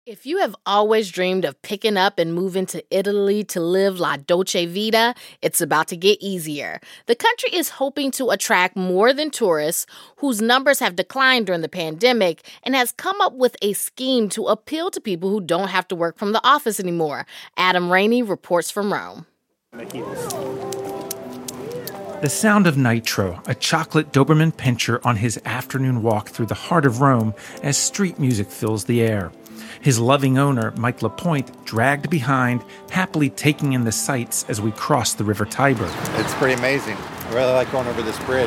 If you have always dreamed of picking up and moving to Italy to live La Dolce Vita, it's about to get easier. The country is hoping to attract more than tourists, whose numbers have declined during the pandemic, and has come up with a scheme to appeal to people who don't have to work from the office anymore. Adam Rainey reports from Rome. The sound of Nitro, a chocolate Doberman Pinscher on his afternoon walk through the heart of Rome as street music fills the air. His loving owner, Mike Lapointe, dragged behind, happily taking in the sights as we cross the River Tiber. It's pretty amazing. I really like going over this bridge.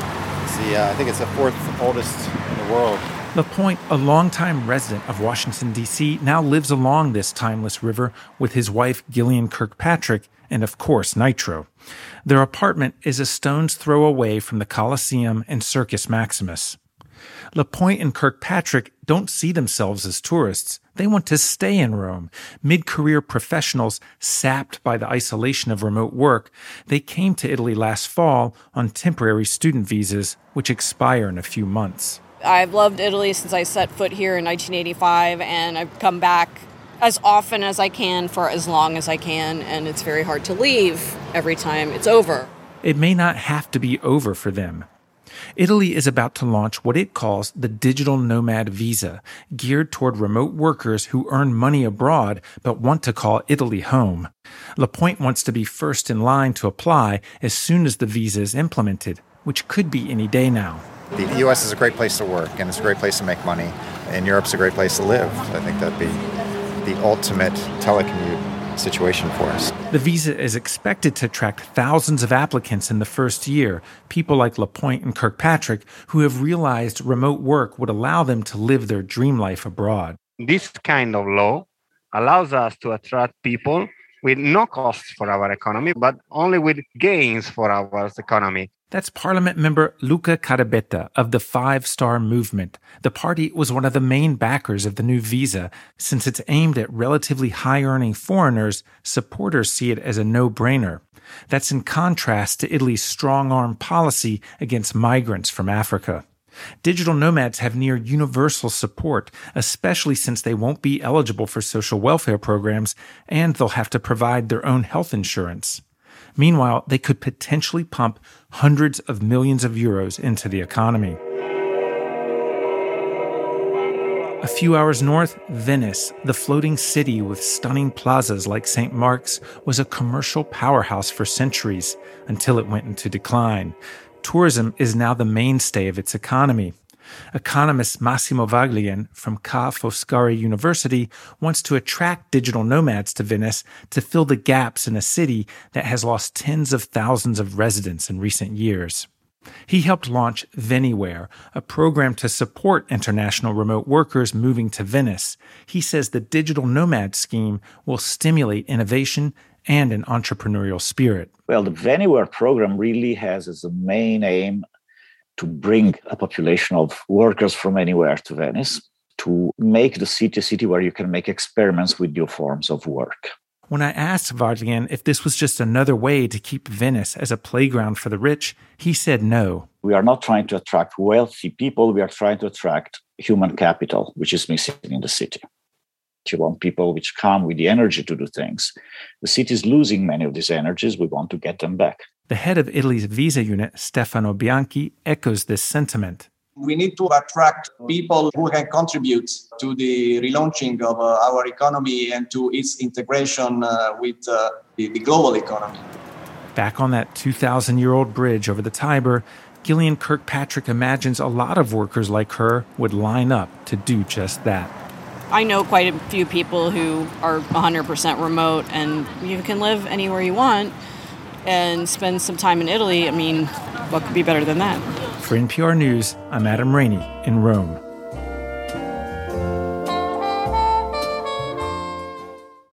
I think it's the fourth oldest in the world. Lapointe, a longtime resident of Washington, D.C., now lives along this timeless river with his wife, Gillian Kirkpatrick, and of course, Nitro. Their apartment is a stone's throw away from the Colosseum and Circus Maximus. Lapointe and Kirkpatrick don't see themselves as tourists. They want to stay in Rome. Mid-career professionals sapped by the isolation of remote work, they came to Italy last fall on temporary student visas, which expire in a few months. I've loved Italy since I set foot here in 1985, and I've come back as often as I can for as long as I can, and it's very hard to leave every time it's over. It may not have to be over for them. Italy is about to launch what it calls the Digital Nomad Visa, geared toward remote workers who earn money abroad but want to call Italy home. Lapointe wants to be first in line to apply as soon as the visa is implemented, which could be any day now. The U.S. is a great place to work, and it's a great place to make money, and Europe's a great place to live. I think that'd be the ultimate telecommute situation for us. The visa is expected to attract thousands of applicants in the first year, people like Lapointe and Kirkpatrick, who have realized remote work would allow them to live their dream life abroad. This kind of law allows us to attract people with no costs for our economy, but only with gains for our economy. That's Parliament member Luca Carabetta of the Five Star Movement. The party was one of the main backers of the new visa. Since it's aimed at relatively high-earning foreigners, supporters see it as a no-brainer. That's in contrast to Italy's strong-arm policy against migrants from Africa. Digital nomads have near universal support, especially since they won't be eligible for social welfare programs, and they'll have to provide their own health insurance. Meanwhile, they could potentially pump hundreds of millions of euros into the economy. A few hours north, Venice, the floating city with stunning plazas like St. Mark's, was a commercial powerhouse for centuries until it went into decline. Tourism is now the mainstay of its economy. Economist Massimo Vaglian from Ca' Foscari University wants to attract digital nomads to Venice to fill the gaps in a city that has lost tens of thousands of residents in recent years. He helped launch Veniware, a program to support international remote workers moving to Venice. He says the digital nomad scheme will stimulate innovation and an entrepreneurial spirit. Well, the Veniware program really has as a main aim to bring a population of workers from anywhere to Venice, to make the city a city where you can make experiments with new forms of work. When I asked Vaglian if this was just another way to keep Venice as a playground for the rich, he said no. We are not trying to attract wealthy people, we are trying to attract human capital, which is missing in the city. You want people which come with the energy to do things. The city is losing many of these energies. We want to get them back. The head of Italy's visa unit, Stefano Bianchi, echoes this sentiment. We need to attract people who can contribute to the relaunching of our economy and to its integration with the global economy. Back on that 2,000-year-old bridge over the Tiber, Gillian Kirkpatrick imagines a lot of workers like her would line up to do just that. I know quite a few people who are 100% remote, and you can live anywhere you want and spend some time in Italy. I mean, what could be better than that? For NPR News, I'm Adam Rainey in Rome.